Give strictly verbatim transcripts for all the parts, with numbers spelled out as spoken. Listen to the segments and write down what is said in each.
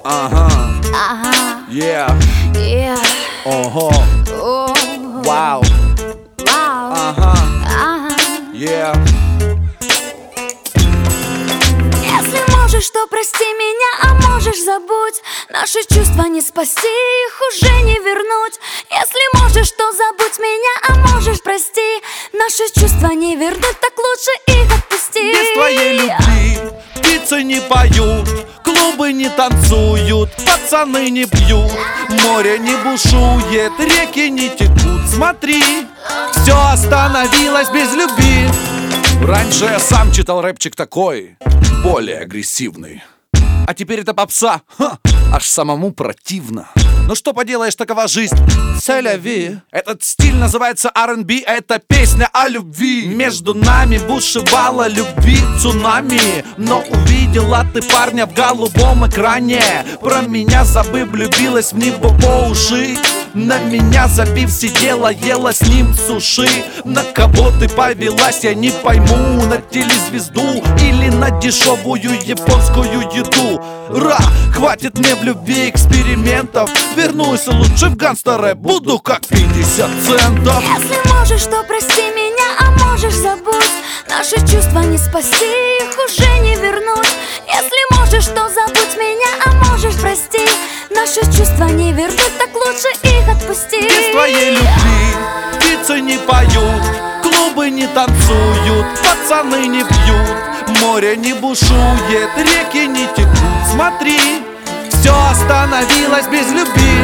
Ага. Ага. Yeah. Yeah. Ого. О. Вау. Вау. Ага. Ага. Yeah. Если можешь, то прости меня, а можешь забудь. Наши чувства не спасти, их уже не вернуть. Если можешь, то забудь меня, а можешь прости. Наши чувства не вернуть, так лучше их отпусти. Без твоей любви птицы не поют, клубы не танцуют, пацаны не пьют, море не бушует, реки не текут. Смотри, все остановилось без любви. Раньше я сам читал рэпчик такой, более агрессивный. А теперь это попса, ха, аж самому противно. Ну что поделаешь, такова жизнь. Селяви. Этот стиль называется ар энд би, это песня о любви. Между нами бушевала любви цунами, но увидела ты парня в голубом экране. Про меня забыв, влюбилась в него по уши. На меня забив, сидела, ела с ним суши. На кого ты повелась, я не пойму. На телезвезду или на дешевую японскую еду. Ра, хватит мне в любви экспериментов. Вернусь лучше в гангстера, буду как пятьдесят центов. Если можешь, то прости меня, а можешь забудь. Наши чувства не спасти, их уже не вернуть. Если можешь, то забудь меня, а можешь прости. Наши чувства не вернуть, так лучше их отпусти. Без твоей любви птицы не поют, клубы не танцуют, пацаны не пьют, море не бушует, реки не текут. Смотри, все остановилось без любви.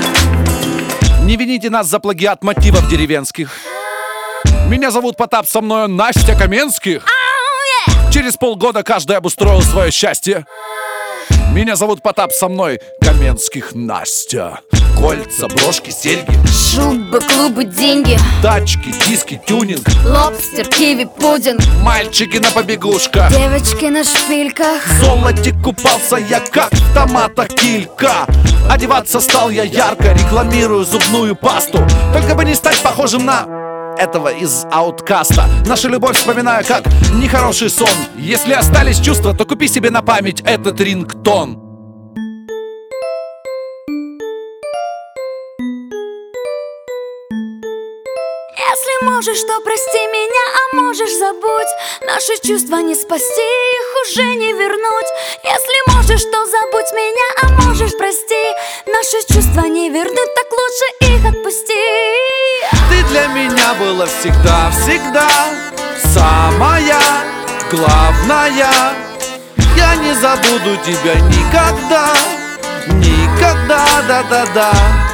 Не вините нас за плагиат мотивов деревенских. Меня зовут Потап, со мною Настя Каменских. Через полгода каждый обустроил свое счастье. Меня зовут Потап, со мной Каменских Настя. Кольца, брошки, серьги, шубы, клубы, деньги, тачки, диски, тюнинг, лобстер, киви, пудинг, мальчики на побегушках, девочки на шпильках. в золоте купался я, как в томатах килька. Одеваться стал я ярко, рекламирую зубную пасту. Только бы не стать похожим на этого из ауткаста. Наша любовь вспоминаю как нехороший сон. Если остались чувства, то купи себе на память этот рингтон. Если можешь, то прости меня, а можешь забудь. Наши чувства не спасти, их уже не вернуть. Если можешь, то забудь меня, а можешь прости. Наши чувства не вернуть, так лучше их отпусти. Ты для меня была всегда, всегда самая главная. Я не забуду тебя никогда, никогда, да-да-да.